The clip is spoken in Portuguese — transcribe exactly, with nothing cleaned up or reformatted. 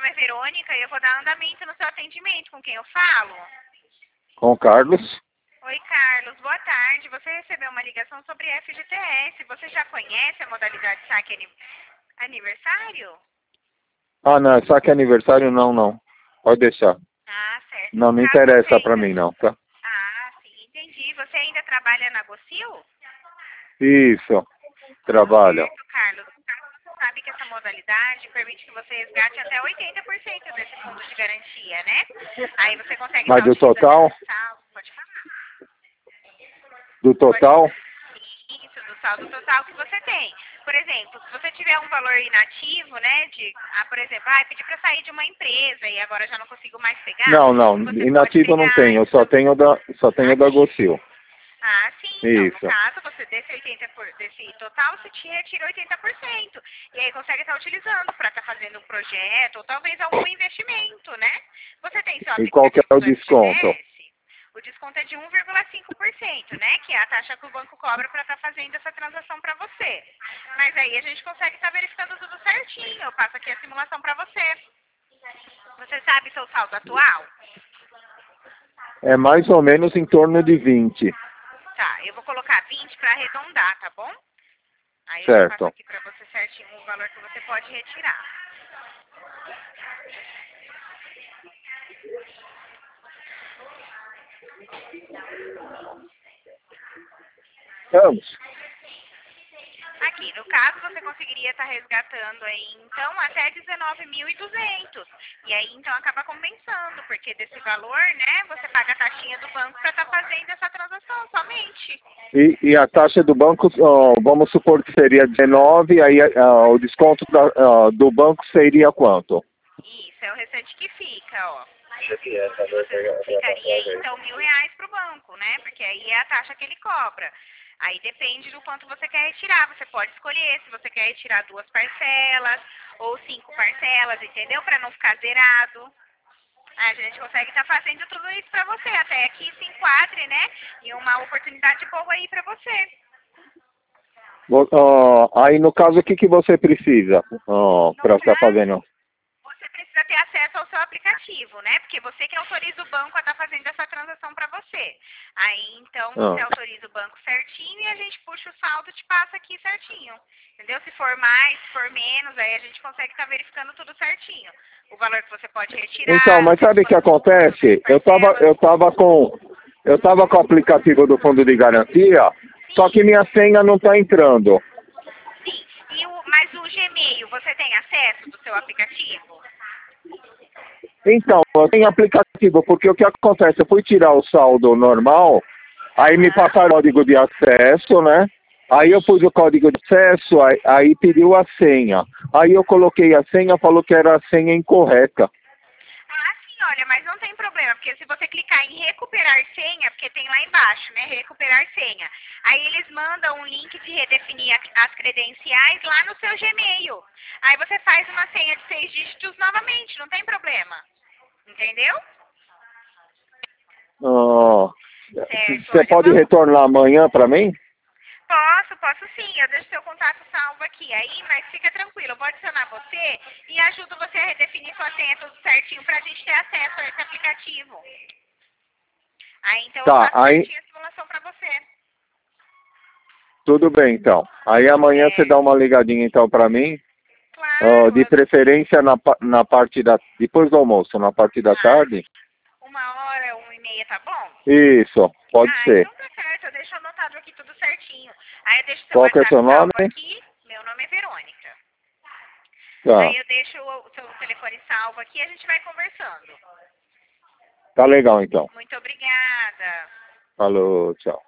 nome é Verônica e eu vou dar andamento no seu atendimento. Com quem eu falo? Com o Carlos. Oi, Carlos. Boa tarde. Você recebeu uma ligação sobre F G T S. Você já conhece a modalidade saque ani- aniversário? Ah, não, saque aniversário não, não. Pode deixar. Ah, certo. Não, No não caso, interessa você pra ainda... mim não, tá? Ah, sim, entendi. Você ainda trabalha na Gocil? Isso, trabalho. Certo, Carlos. Você sabe que essa modalidade permite que você resgate até oitenta por cento desse fundo de garantia, né? Aí você consegue Mas estar do utilizando total? esse saldo, pode falar. Do total? Isso, do saldo total que você tem. Por exemplo, se você tiver um valor inativo, né, de, ah, por exemplo, ah, pedir para sair de uma empresa e agora já não consigo mais pegar, Não, não, você pode inativo eu não pegar tenho, eu isso. só tenho da, só tenho da Gocil. Ah, sim, então, no Isso. caso, você desse, oitenta por, desse total, você te retira oitenta por cento. E aí consegue estar utilizando para estar fazendo um projeto ou talvez algum investimento, né? Você tem seu E qual que é aplicativo o do desconto? F G T S? O desconto é de um vírgula cinco por cento, né? Que é a taxa que o banco cobra para estar fazendo essa transação para você. Mas aí a gente consegue estar verificando tudo certinho. Eu passo aqui a simulação para você. Você sabe seu saldo atual? É mais ou menos em torno de vinte. Tá, eu vou colocar vinte para arredondar, tá bom? Aí eu já passo Certo. aqui para você certinho o valor que você pode retirar. Vamos. Aqui, no caso, você conseguiria estar resgatando aí, então, até dezenove mil e duzentos. E aí, então, acaba compensando, porque desse valor, né, você paga a taxinha do banco para estar fazendo essa transação somente. E, e a taxa do banco, ó, vamos supor que seria dezenove, aí ó, o desconto da, ó, do banco seria quanto? Isso, é o restante que fica, ó. Você ficaria aí, então, mil reais para o banco, né? Porque aí é a taxa que ele cobra. Aí depende do quanto você quer retirar. Você pode escolher se você quer retirar duas parcelas ou cinco parcelas, entendeu? Para não ficar zerado. A gente consegue estar fazendo tudo isso para você, até que se enquadre, né? E uma oportunidade boa aí para você. Ó, aí no caso, o que, que você precisa para estar fazendo? Você precisa ter acesso ao seu aplicativo, né? Porque você que autoriza o banco a estar fazendo essa transação para você. Aí, então, você Ah. autoriza o banco certinho e a gente puxa o saldo e te passa aqui certinho. Entendeu? Se for mais, se for menos, aí a gente consegue estar verificando tudo certinho. O valor que você pode retirar. Então, mas sabe o que acontece? Eu tava, eu tava com, eu tava com o aplicativo do fundo de garantia, só que minha senha não está entrando. Sim, e o, mas o Gmail, você tem acesso do seu aplicativo? Então, eu tenho aplicativo, porque o que acontece? Eu fui tirar o saldo normal, aí me passaram o código de acesso, né? Aí eu pus o código de acesso, aí, aí pediu a senha. Aí eu coloquei a senha, falou que era a senha incorreta. Ah, sim, olha, mas não tem problema, porque se você clicar em recuperar senha, porque tem lá embaixo, né, recuperar senha, aí eles mandam um link de redefinir a- as credenciais lá no seu Gmail. Aí você faz uma senha de seis dígitos novamente, não tem problema. Entendeu? Oh, Certo, você olha, pode vamos... retornar amanhã para mim? Posso, posso sim, eu deixo seu contato salvo aqui, aí, mas fica tranquilo, eu vou adicionar você e ajudo você a redefinir sua senha tudo certinho pra gente ter acesso a esse aplicativo. Aí então eu Tá, faço aí certinho a simulação pra você. tudo bem então. Aí amanhã É, você dá uma ligadinha então para mim, oh, claro, de eu... preferência na, pa- na parte da, depois do almoço, na parte da ah, tarde. uma hora, uma e meia, tá bom? Isso, pode Ah, ser. então tá certo, eu deixo anotado aqui tudo certinho. Aí eu deixo seu Qual que é o WhatsApp seu nome? salvo aqui, meu nome é Verônica. Tá, Aí eu deixo o seu telefone salvo aqui e a gente vai conversando. tá legal então. Muito obrigada. Falou, tchau.